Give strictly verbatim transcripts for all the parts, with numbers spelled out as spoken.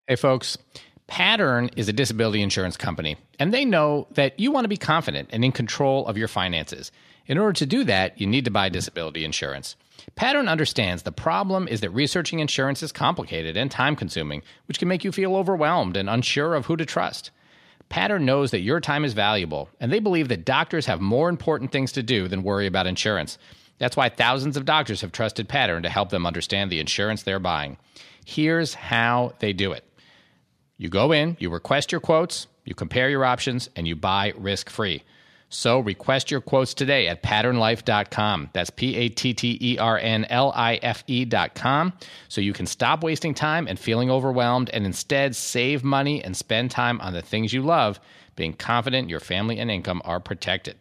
Hey, folks. Pattern is a disability insurance company, and they know that you want to be confident and in control of your finances. In order to do that, you need to buy disability insurance. Pattern understands the problem is that researching insurance is complicated and time-consuming, which can make you feel overwhelmed and unsure of who to trust. Pattern knows that your time is valuable, and they believe that doctors have more important things to do than worry about insurance. That's why thousands of doctors have trusted Pattern to help them understand the insurance they're buying. Here's how they do it. You go in, you request your quotes, you compare your options, and you buy risk-free. So request your quotes today at pattern life dot com. That's P A T T E R N L I F E dot com. So you can stop wasting time and feeling overwhelmed and instead save money and spend time on the things you love, being confident your family and income are protected.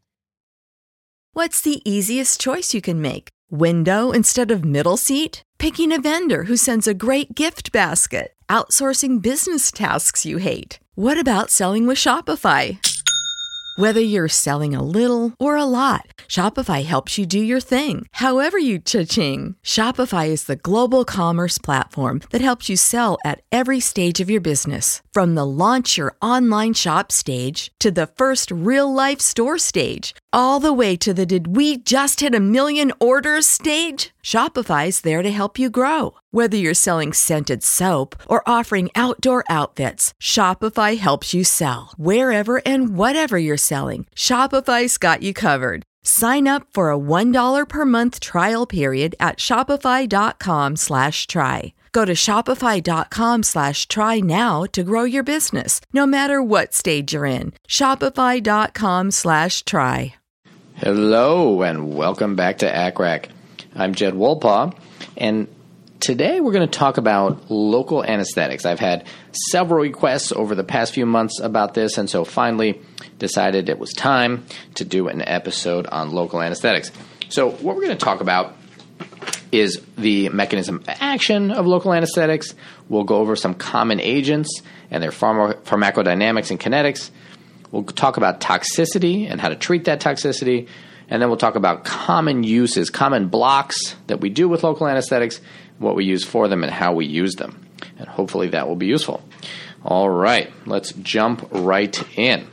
What's the easiest choice you can make? Window instead of middle seat? Picking a vendor who sends a great gift basket? Outsourcing business tasks you hate? What about selling with Shopify? Whether you're selling a little or a lot, Shopify helps you do your thing, however you cha-ching. Shopify is the global commerce platform that helps you sell at every stage of your business. From the launch your online shop stage to the first real-life store stage, all the way to the did we just hit a million orders stage. Shopify's there to help you grow. Whether you're selling scented soap or offering outdoor outfits, Shopify helps you sell. Wherever and whatever you're selling, Shopify's got you covered. Sign up for a one dollar per month trial period at shopify.com slash try. Go to shopify.com slash try now to grow your business, no matter what stage you're in. Shopify.com slash try. Hello, and welcome back to A C R A C. I'm Jed Wolpaw, and today we're going to talk about local anesthetics. I've had several requests over the past few months about this, and so finally decided it was time to do an episode on local anesthetics. So what we're going to talk about is the mechanism of action of local anesthetics. We'll go over some common agents and their pharma- pharmacodynamics and kinetics. We'll talk about toxicity and how to treat that toxicity. And then we'll talk about common uses, common blocks that we do with local anesthetics, what we use for them, and how we use them. And hopefully that will be useful. All right, let's jump right in.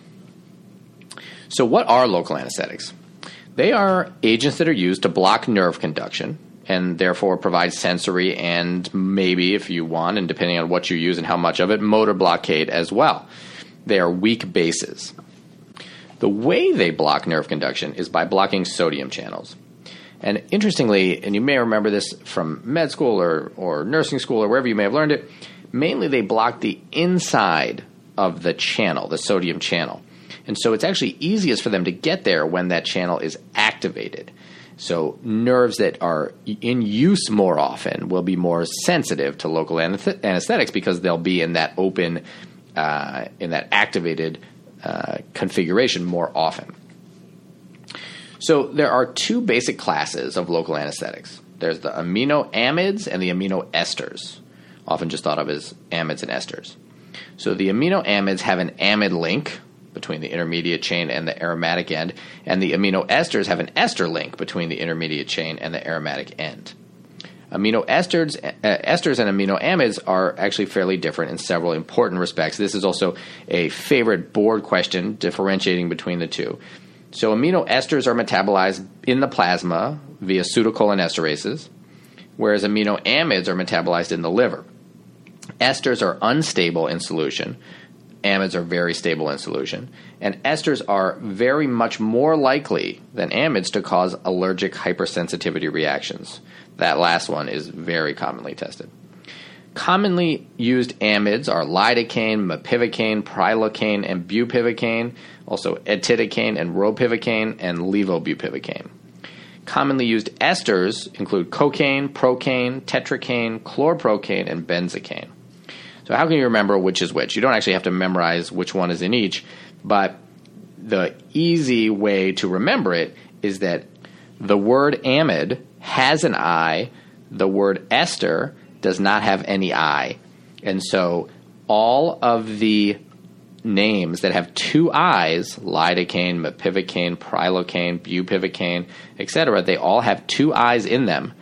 So what are local anesthetics? They are agents that are used to block nerve conduction and therefore provide sensory and maybe, if you want, and depending on what you use and how much of it, motor blockade as well. They are weak bases. The way they block nerve conduction is by blocking sodium channels. And interestingly, and you may remember this from med school or, or nursing school or wherever you may have learned it, mainly they block the inside of the channel, the sodium channel. And so it's actually easiest for them to get there when that channel is activated. So nerves that are in use more often will be more sensitive to local anesthetics because they'll be in that open, uh, in that activated uh, configuration more often. So there are two basic classes of local anesthetics. There's the aminoamides and the aminoesters, often just thought of as amides and esters. So the aminoamides have an amide link between the intermediate chain and the aromatic end, and the aminoesters have an ester link between the intermediate chain and the aromatic end. Aminoesters uh, esters and aminoamides are actually fairly different in several important respects. This is also a favorite board question differentiating between the two. So aminoesters are metabolized in the plasma via pseudocholinesterases, whereas aminoamides are metabolized in the liver. Esters are unstable in solution. Amides are very stable in solution. And esters are very much more likely than amides to cause allergic hypersensitivity reactions. That last one is very commonly tested. Commonly used amides are lidocaine, mepivacaine, prilocaine, and bupivacaine, also etidocane and ropivacaine, and levobupivacaine. Commonly used esters include cocaine, procaine, tetracaine, chlorprocaine, and benzocaine. So how can you remember which is which? You don't actually have to memorize which one is in each, but the easy way to remember it is that the word amide has an I, the word ester does not have any I. And so all of the names that have two I's, lidocaine, mepivacaine, prilocaine, bupivacaine, et cetera, they all have two I's in them.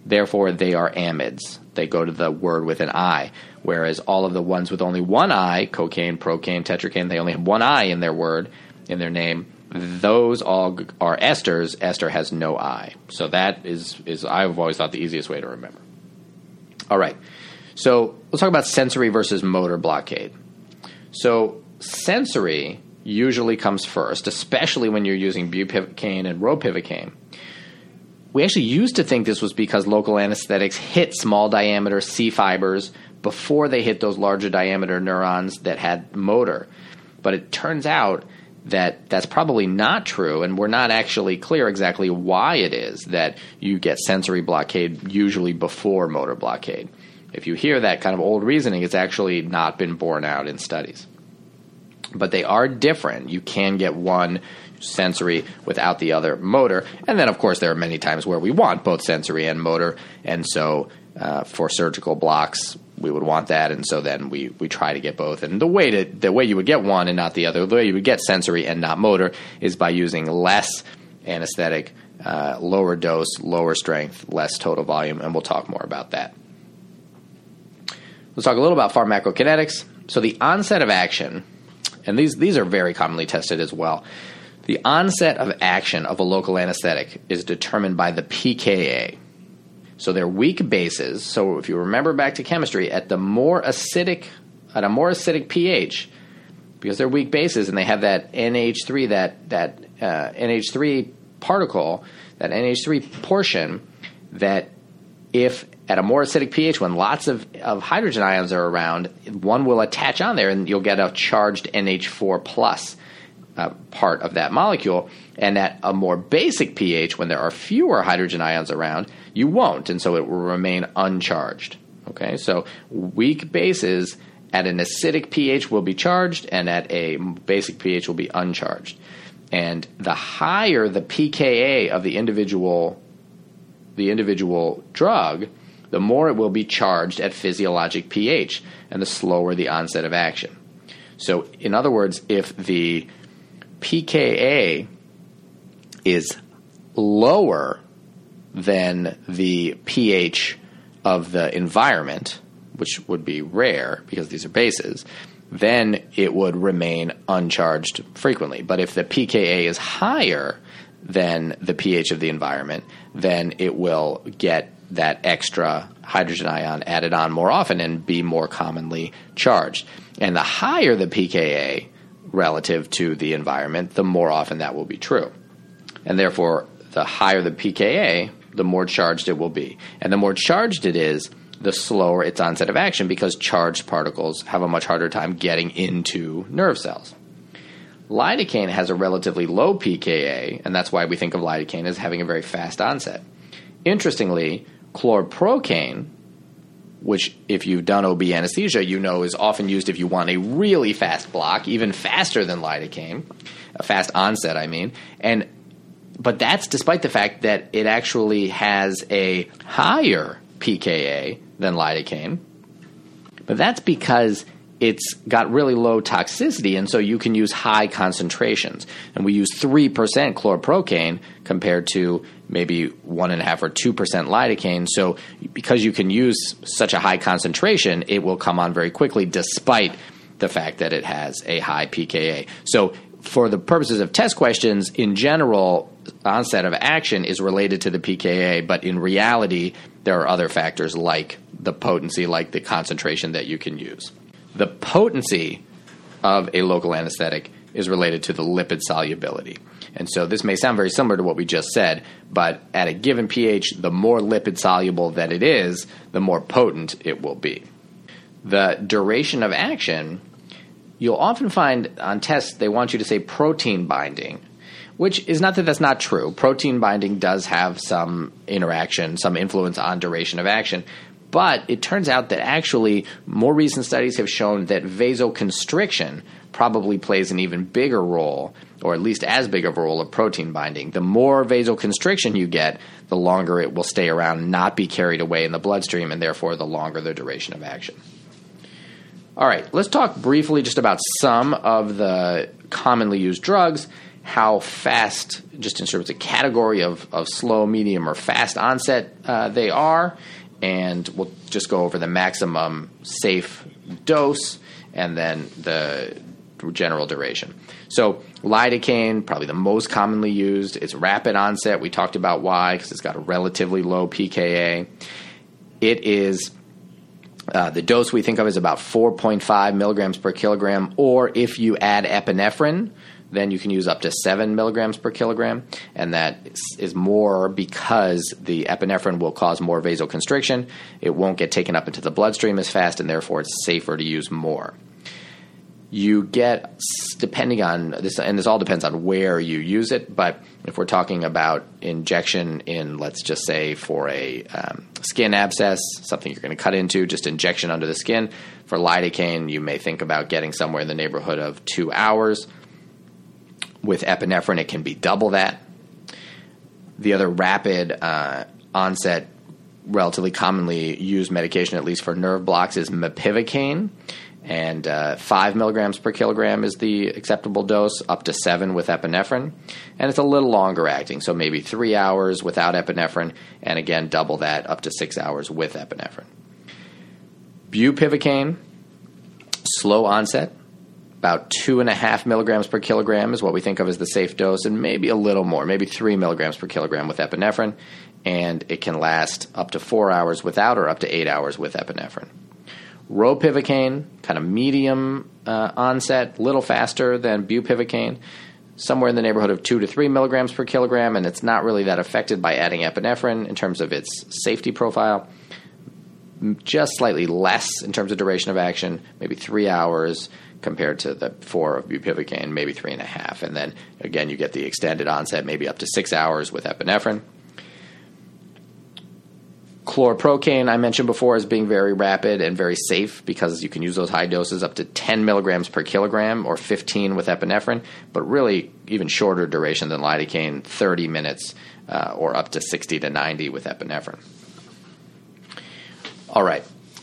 Therefore, they are amides. They go to the word with an I, whereas all of the ones with only one I, cocaine, procaine, tetracaine, they only have one I in their word, in their name. Those all are esters. Ester has no I. So that is, is I've always thought, the easiest way to remember. All right. So let's talk about sensory versus motor blockade. So sensory usually comes first, especially when you're using bupivacaine and ropivacaine. We actually used to think this was because local anesthetics hit small diameter C fibers before they hit those larger diameter neurons that had motor. But it turns out that that's probably not true, and we're not actually clear exactly why it is that you get sensory blockade usually before motor blockade. If you hear that kind of old reasoning, it's actually not been borne out in studies. But they are different. You can get one sensory without the other motor. And then, of course, there are many times where we want both sensory and motor. And so uh, for surgical blocks, we would want that. And so then we, we try to get both. And the way to the way you would get one and not the other, the way you would get sensory and not motor, is by using less anesthetic, uh, lower dose, lower strength, less total volume. And we'll talk more about that. Let's talk a little about pharmacokinetics. So the onset of action, and these, these are very commonly tested as well. The onset of action of a local anesthetic is determined by the P K A. So they're weak bases. So if you remember back to chemistry, at the more acidic, at a more acidic pH, because they're weak bases and they have that N H three, that that uh, N H three particle, that N H three portion, that if at a more acidic pH, when lots of, of hydrogen ions are around, one will attach on there and you'll get a charged N H four plus uh, part of that molecule. And at a more basic pH, when there are fewer hydrogen ions around, you won't, and so it will remain uncharged. Okay, so weak bases at an acidic pH will be charged, and at a basic pH will be uncharged. And the higher the P K A of the individual, the individual drug, the more it will be charged at physiologic pH, and the slower the onset of action. So, in other words, if the P K A is lower than the pH of the environment, which would be rare because these are bases, then it would remain uncharged frequently. But if the P K A is higher than the pH of the environment, then it will get that extra hydrogen ion added on more often and be more commonly charged. And the higher the P K A relative to the environment, the more often that will be true. And therefore, the higher the P K A, the more charged it will be. And the more charged it is, the slower its onset of action, because charged particles have a much harder time getting into nerve cells. Lidocaine has a relatively low P K A, and that's why we think of lidocaine as having a very fast onset. Interestingly, chlorprocaine, which if you've done O B anesthesia, you know is often used if you want a really fast block, even faster than lidocaine, a fast onset, I mean, and but that's despite the fact that it actually has a higher P K A than lidocaine. But that's because it's got really low toxicity, and so you can use high concentrations. And we use three percent chlorprocaine compared to maybe one point five or two percent lidocaine. So because you can use such a high concentration, it will come on very quickly despite the fact that it has a high P K A. So for the purposes of test questions, in general, onset of action is related to the P K A, but in reality, there are other factors like the potency, like the concentration that you can use. The potency of a local anesthetic is related to the lipid solubility. And so this may sound very similar to what we just said, but at a given pH, the more lipid soluble that it is, the more potent it will be. The duration of action, you'll often find on tests they want you to say protein binding, which is not that that's not true. Protein binding does have some interaction, some influence on duration of action. But it turns out that actually more recent studies have shown that vasoconstriction probably plays an even bigger role, or at least as big of a role of protein binding. The more vasoconstriction you get, the longer it will stay around, not be carried away in the bloodstream, and therefore the longer the duration of action. All right, let's talk briefly just about some of the commonly used drugs, how fast, just in terms of category of, of slow, medium, or fast onset uh, they are. And we'll just go over the maximum safe dose and then the general duration. So lidocaine, probably the most commonly used. It's rapid onset. We talked about why, because it's got a relatively low P K A. It is, uh, the dose we think of is about four point five milligrams per kilogram, or if you add epinephrine, then you can use up to seven milligrams per kilogram, and that is more because the epinephrine will cause more vasoconstriction. It won't get taken up into the bloodstream as fast, and therefore it's safer to use more. You get, depending on this, and this all depends on where you use it, but if we're talking about injection in, let's just say, for a um, skin abscess, something you're going to cut into, just injection under the skin, for lidocaine, you may think about getting somewhere in the neighborhood of two hours. With epinephrine, it can be double that. The other rapid uh, onset, relatively commonly used medication, at least for nerve blocks, is mepivacaine. And uh, five milligrams per kilogram is the acceptable dose, up to seven with epinephrine. And it's a little longer acting, so maybe three hours without epinephrine, and again, double that, up to six hours with epinephrine. Bupivacaine, slow onset. About two and a half milligrams per kilogram is what we think of as the safe dose, and maybe a little more, maybe three milligrams per kilogram with epinephrine, and it can last up to four hours without or up to eight hours with epinephrine. Ropivacaine, kind of medium uh, onset, little faster than bupivacaine, somewhere in the neighborhood of two to three milligrams per kilogram, and it's not really that affected by adding epinephrine in terms of its safety profile. Just slightly less in terms of duration of action, maybe three hours compared to the four of bupivacaine, maybe three and a half. And then, again, you get the extended onset, maybe up to six hours with epinephrine. Chlorprocaine, I mentioned before, as being very rapid and very safe because you can use those high doses up to ten milligrams per kilogram or fifteen with epinephrine, but really even shorter duration than lidocaine, thirty minutes uh, or up to sixty to ninety with epinephrine. All right.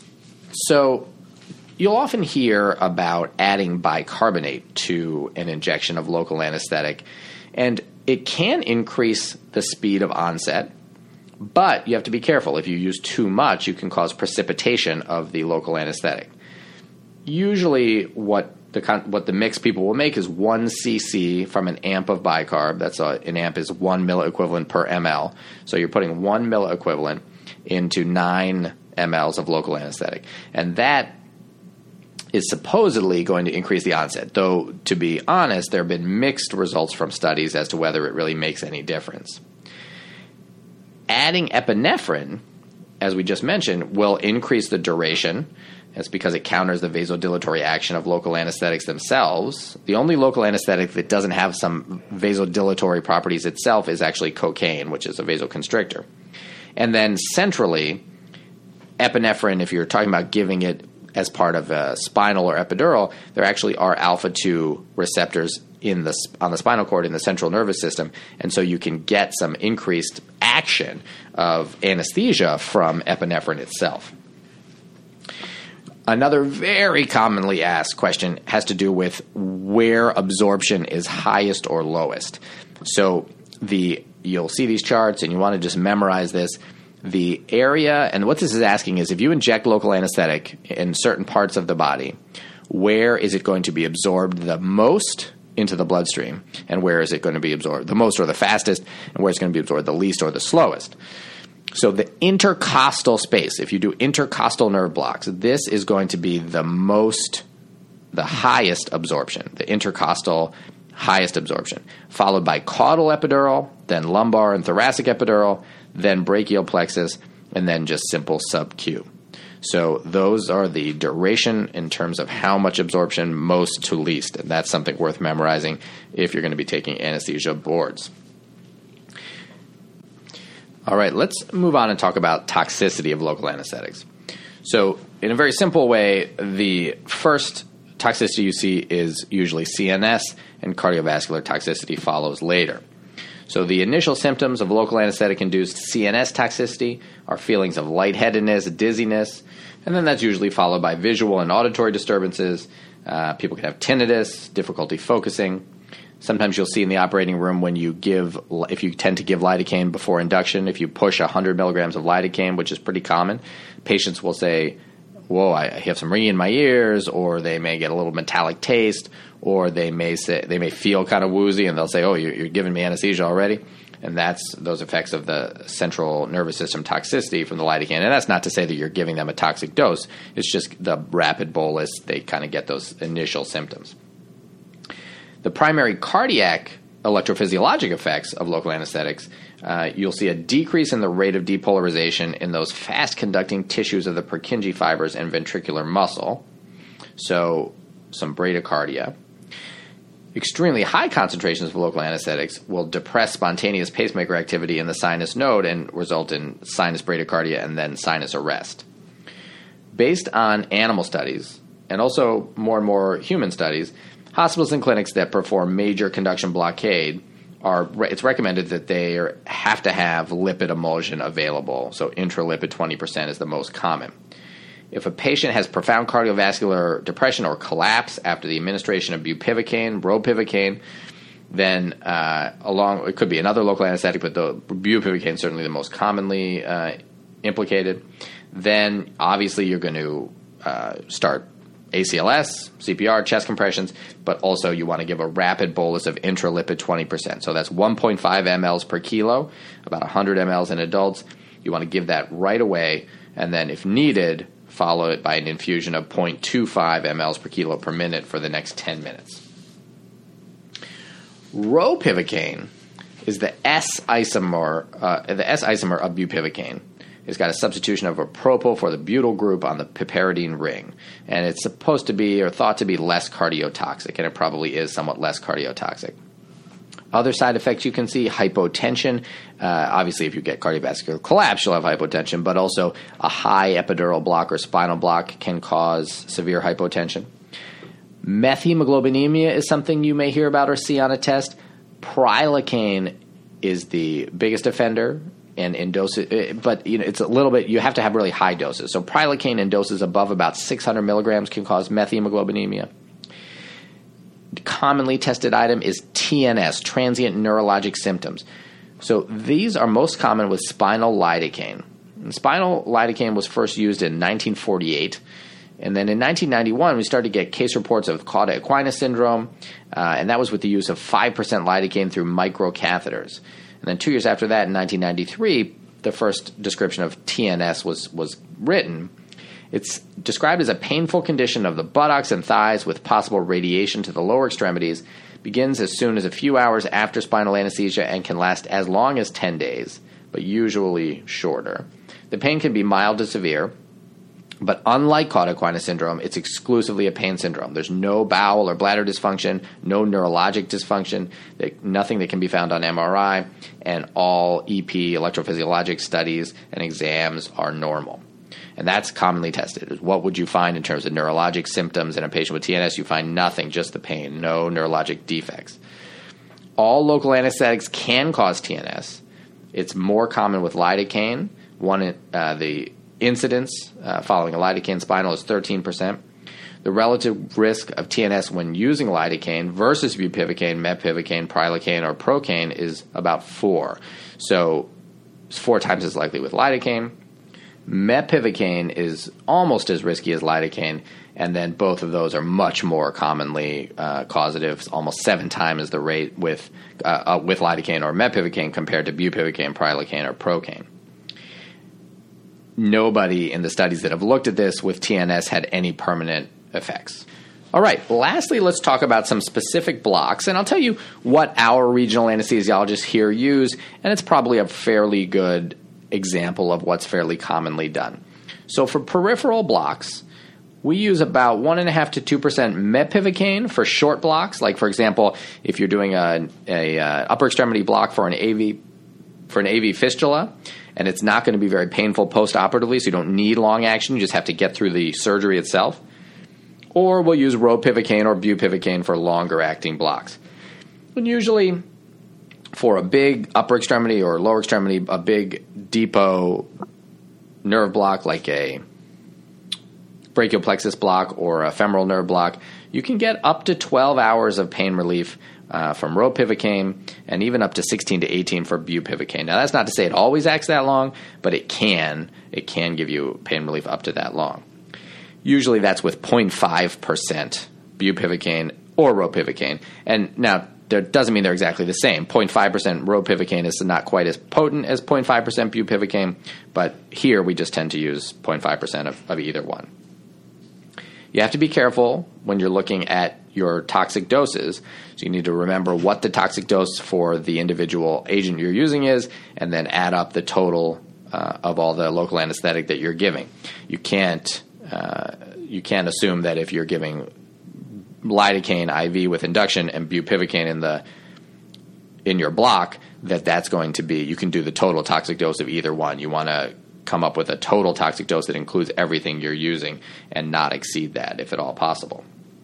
So you'll often hear about adding bicarbonate to an injection of local anesthetic, and it can increase the speed of onset, but you have to be careful. If you use too much, you can cause precipitation of the local anesthetic. Usually what the what the mix people will make is one cc from an amp of bicarb. That's a, an amp is one milliequivalent per ml. So you're putting one milliequivalent into nine milliliters of local anesthetic. And that is supposedly going to increase the onset, though, to be honest, there have been mixed results from studies as to whether it really makes any difference. Adding epinephrine, as we just mentioned, will increase the duration. That's because it counters the vasodilatory action of local anesthetics themselves. The only local anesthetic that doesn't have some vasodilatory properties itself is actually cocaine, which is a vasoconstrictor. And then centrally, epinephrine, if you're talking about giving it as part of a spinal or epidural, there actually are alpha two receptors in the on the spinal cord in the central nervous system, and so you can get some increased action of anesthesia from epinephrine itself. Another very commonly asked question has to do with where absorption is highest or lowest. So the you'll see these charts, and you want to just memorize this. The area, and what this is asking is if you inject local anesthetic in certain parts of the body, where is it going to be absorbed the most into the bloodstream, and where is it going to be absorbed the most or the fastest, and where it's going to be absorbed the least or the slowest. So the intercostal space, if you do intercostal nerve blocks, this is going to be the most, the highest absorption, the intercostal highest absorption, followed by caudal epidural, then lumbar and thoracic epidural, then brachial plexus, and then just simple sub-Q. So those are the duration in terms of how much absorption, most to least. And that's something worth memorizing if you're going to be taking anesthesia boards. All right, let's move on and talk about toxicity of local anesthetics. So in a very simple way, the first toxicity you see is usually C N S, and cardiovascular toxicity follows later. So the initial symptoms of local anesthetic-induced C N S toxicity are feelings of lightheadedness, dizziness, and then that's usually followed by visual and auditory disturbances. Uh, people can have tinnitus, difficulty focusing. Sometimes you'll see in the operating room when you give, if you tend to give lidocaine before induction, if you push one hundred milligrams of lidocaine, which is pretty common, patients will say, whoa, I have some ringing in my ears, or they may get a little metallic taste, or they may say they may feel kind of woozy, and they'll say, oh, you're, you're giving me anesthesia already. And that's those effects of the central nervous system toxicity from the lidocaine. And that's not to say that you're giving them a toxic dose. It's just the rapid bolus, they kind of get those initial symptoms. The primary cardiac electrophysiologic effects of local anesthetics, uh, you'll see a decrease in the rate of depolarization in those fast-conducting tissues of the Purkinje fibers and ventricular muscle, so some bradycardia. Extremely high concentrations of local anesthetics will depress spontaneous pacemaker activity in the sinus node and result in sinus bradycardia and then sinus arrest. Based on animal studies, and also more and more human studies, hospitals and clinics that perform major conduction blockade are, it's recommended that they are, have to have lipid emulsion available. So intralipid twenty percent is the most common. If a patient has profound cardiovascular depression or collapse after the administration of bupivacaine, ropivacaine, then uh, along it could be another local anesthetic, but the bupivacaine is certainly the most commonly uh, implicated. Then obviously you're going to uh, start A C L S, C P R, chest compressions, but also you want to give a rapid bolus of intralipid twenty percent. So that's one point five milliliters per kilo, about one hundred milliliters in adults. You want to give that right away, and then if needed, follow it by an infusion of zero point two five milliliters per kilo per minute for the next ten minutes. Ropivacaine is the S isomer, uh, the S isomer of bupivacaine. It's got a substitution of a propyl for the butyl group on the piperidine ring, and it's supposed to be or thought to be less cardiotoxic, and it probably is somewhat less cardiotoxic. Other side effects you can see, hypotension. Uh, obviously, if you get cardiovascular collapse, you'll have hypotension, but also a high epidural block or spinal block can cause severe hypotension. Methemoglobinemia is something you may hear about or see on a test. Prilocaine is the biggest offender, and in doses, but you know it's a little bit. You have to have really high doses. So prilocaine in doses above about six hundred milligrams can cause methemoglobinemia. Commonly tested item is T N S, transient neurologic symptoms. So these are most common with spinal lidocaine. And spinal lidocaine was first used in nineteen forty-eight. And then in nineteen ninety-one, we started to get case reports of Cauda-Equina syndrome, uh, and that was with the use of five percent lidocaine through microcatheters. And then two years after that, in nineteen ninety-three, the first description of T N S was, was written. It's described as a painful condition of the buttocks and thighs with possible radiation to the lower extremities, begins as soon as a few hours after spinal anesthesia and can last as long as ten days, but usually shorter. The pain can be mild to severe, but unlike Cauda-Equina syndrome, it's exclusively a pain syndrome. There's no bowel or bladder dysfunction, no neurologic dysfunction, nothing that can be found on M R I, and all E P, electrophysiologic studies and exams are normal. And that's commonly tested. What would you find in terms of neurologic symptoms in a patient with T N S? You find nothing, just the pain, no neurologic defects. All local anesthetics can cause T N S. It's more common with lidocaine. One, uh, the incidence uh, following a lidocaine spinal is thirteen percent. The relative risk of T N S when using lidocaine versus bupivacaine, mepivacaine, prilocaine, or procaine is about four. So it's four times as likely with lidocaine. Mepivacaine is almost as risky as lidocaine, and then both of those are much more commonly uh, causative, almost seven times the rate with uh, uh, with lidocaine or mepivacaine compared to bupivacaine, prilocaine, or procaine. Nobody in the studies that have looked at this with T N S had any permanent effects. All right, lastly, let's talk about some specific blocks, and I'll tell you what our regional anesthesiologists here use, and it's probably a fairly good example of what's fairly commonly done. So for peripheral blocks, we use about one point five to two percent mepivacaine for short blocks. Like, for example, if you're doing a, a uh, upper extremity block for an A V for an A V fistula, and it's not going to be very painful post-operatively, so you don't need long action. You just have to get through the surgery itself. Or we'll use ropivacaine or bupivacaine for longer-acting blocks. And usually, for a big upper extremity or lower extremity, a big depot nerve block like a brachial plexus block or a femoral nerve block, you can get up to twelve hours of pain relief uh, from ropivacaine, and even up to sixteen to eighteen for bupivacaine. Now, that's not to say it always acts that long, but it can. It can give you pain relief up to that long. Usually that's with zero point five percent bupivacaine or ropivacaine. And now, that doesn't mean they're exactly the same. zero point five percent ropivacaine is not quite as potent as zero point five percent bupivacaine, but here we just tend to use zero point five percent of, of either one. You have to be careful when you're looking at your toxic doses. So you need to remember what the toxic dose for the individual agent you're using is, and then add up the total uh, of all the local anesthetic that you're giving. You can't uh, you can't assume that if you're giving lidocaine I V with induction and bupivacaine in the in your block, that that's going to be, you can do the total toxic dose of either one. You want to come up with a total toxic dose that includes everything you're using and not exceed that if at all possible.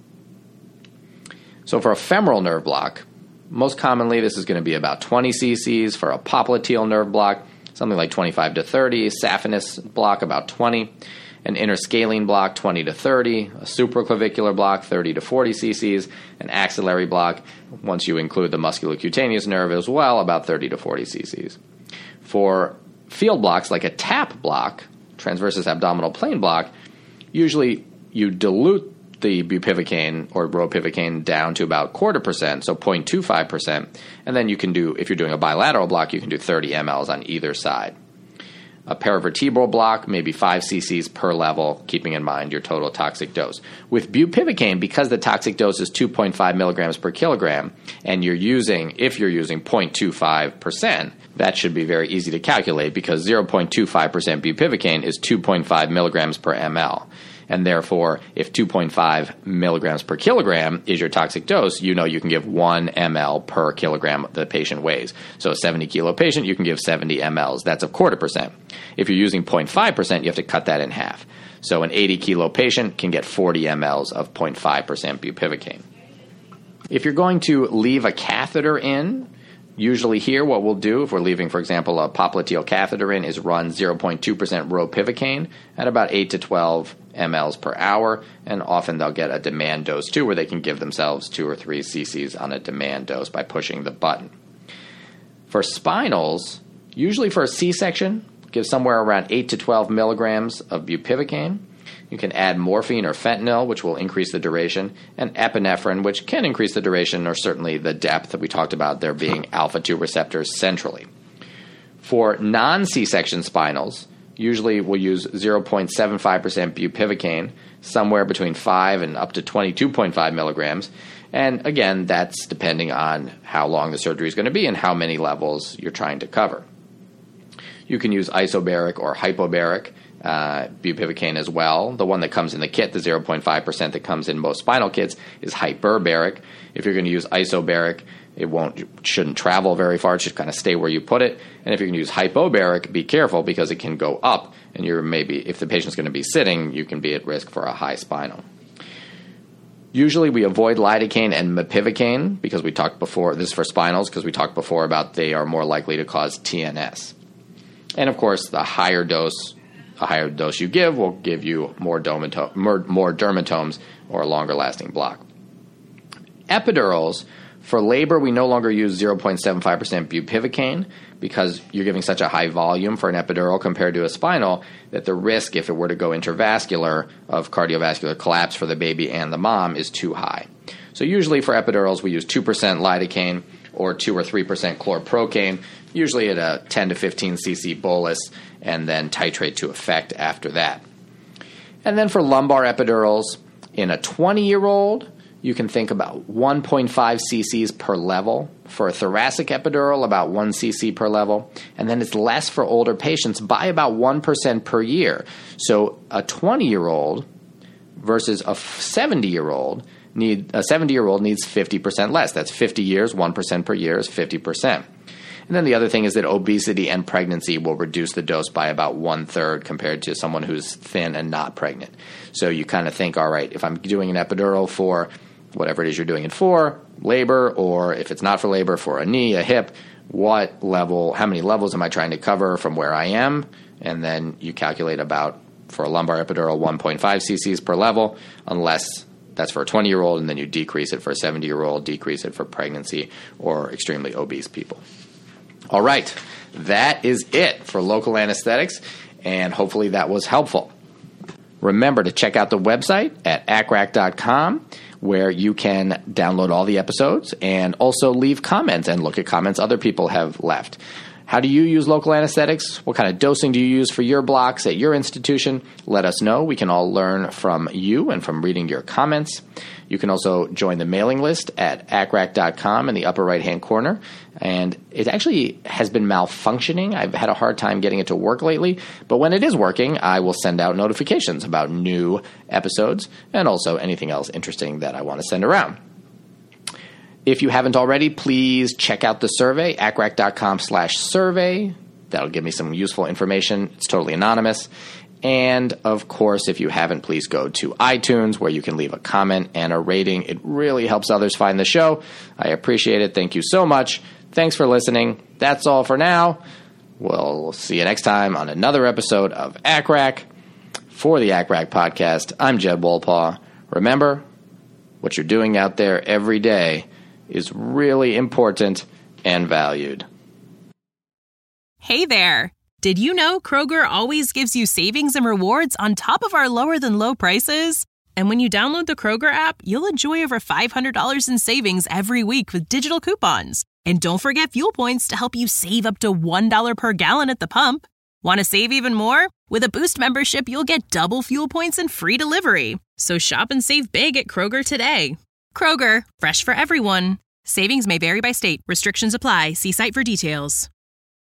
So for a femoral nerve block, most commonly this is going to be about twenty cc's. For a popliteal nerve block, something like twenty-five to thirty. Saphenous block, about twenty. An interscalene block, twenty to thirty. A supraclavicular block, thirty to forty cc's. An axillary block, once you include the musculocutaneous nerve as well, about thirty to forty cc's. For field blocks like a TAP block, transversus abdominal plane block, usually you dilute the bupivacaine or ropivacaine down to about quarter percent, so zero point two five percent, and then you can do, if you're doing a bilateral block, you can do thirty milliliters on either side. A paravertebral block, maybe five cc's per level, keeping in mind your total toxic dose. With bupivacaine, because the toxic dose is two point five milligrams per kilogram, and you're using, if you're using zero point two five percent, that should be very easy to calculate because zero point two five percent bupivacaine is two point five milligrams per ml. And therefore, if two point five milligrams per kilogram is your toxic dose, you know you can give one milliliter per kilogram the patient weighs. So a seventy kilo patient, you can give seventy milliliters. That's a quarter percent. If you're using zero point five percent, you have to cut that in half. So an eighty kilo patient can get forty milliliters of zero point five percent bupivacaine. If you're going to leave a catheter in, usually here what we'll do, if we're leaving, for example, a popliteal catheter in, is run zero point two percent ropivacaine at about eight to twelve milliliters per hour, and often they'll get a demand dose too, where they can give themselves two or three cc's on a demand dose by pushing the button. For spinals, usually for a C-section, give somewhere around eight to twelve milligrams of bupivacaine. You can add morphine or fentanyl, which will increase the duration, and epinephrine, which can increase the duration or certainly the depth that we talked about there being alpha two receptors centrally. For non-C-section spinals, usually we'll use zero point seven five percent bupivacaine, somewhere between five and up to twenty-two point five milligrams. And again, that's depending on how long the surgery is going to be and how many levels you're trying to cover. You can use isobaric or hypobaric uh, bupivacaine as well. The one that comes in the kit, the zero point five percent that comes in most spinal kits, is hyperbaric. If you're going to use isobaric, it won't it shouldn't travel very far. It should kind of stay where you put it. And if you're going to use hypobaric, be careful because it can go up, and you're maybe, if the patient's going to be sitting, you can be at risk for a high spinal. Usually we avoid lidocaine and mepivacaine because we talked before, this is for spinals, because we talked before about they are more likely to cause T N S. And of course, the higher dose, a higher dose you give will give you more, domato- more, more dermatomes or a longer lasting block. Epidurals, for labor, we no longer use zero point seven five percent bupivacaine because you're giving such a high volume for an epidural compared to a spinal that the risk, if it were to go intravascular, of cardiovascular collapse for the baby and the mom is too high. So usually for epidurals, we use two percent lidocaine or two or three percent chlorprocaine, usually at a ten to fifteen cc bolus, and then titrate to effect after that. And then for lumbar epidurals, in a twenty-year-old, you can think about one point five cc's per level. For a thoracic epidural, about one cc per level. And then it's less for older patients by about one percent per year. So a twenty-year-old versus a seventy-year-old, need a seventy-year-old needs fifty percent less. That's fifty years, one percent per year is fifty percent. And then the other thing is that obesity and pregnancy will reduce the dose by about one-third compared to someone who's thin and not pregnant. So you kind of think, all right, if I'm doing an epidural for whatever it is you're doing it for, labor, or if it's not for labor, for a knee, a hip, what level, how many levels am I trying to cover from where I am? And then you calculate about For a lumbar epidural, one point five cc's per level, unless that's for a twenty-year-old, and then you decrease it for a seventy-year-old, decrease it for pregnancy or extremely obese people. All right, that is it for local anesthetics, and hopefully that was helpful. Remember to check out the website at A C R A C dot com, where you can download all the episodes and also leave comments and look at comments other people have left. How do you use local anesthetics? What kind of dosing do you use for your blocks at your institution? Let us know. We can all learn from you and from reading your comments. You can also join the mailing list at A C R A C dot com in the upper right-hand corner. And it actually has been malfunctioning. I've had a hard time getting it to work lately. But when it is working, I will send out notifications about new episodes and also anything else interesting that I want to send around. If you haven't already, please check out the survey, A C R A C dot com slash survey. That'll give me some useful information. It's totally anonymous. And, of course, if you haven't, please go to iTunes, where you can leave a comment and a rating. It really helps others find the show. I appreciate it. Thank you so much. Thanks for listening. That's all for now. We'll see you next time on another episode of A C R A C. For the A C R A C podcast, I'm Jed Wolpaw. Remember, what you're doing out there every day is really important and valued. Hey there! Did you know Kroger always gives you savings and rewards on top of our lower-than-low prices? And when you download the Kroger app, you'll enjoy over five hundred dollars in savings every week with digital coupons. And don't forget fuel points to help you save up to one dollar per gallon at the pump. Want to save even more? With a Boost membership, you'll get double fuel points and free delivery. So shop and save big at Kroger today. Kroger, fresh for everyone. Savings may vary by state. Restrictions apply. See site for details.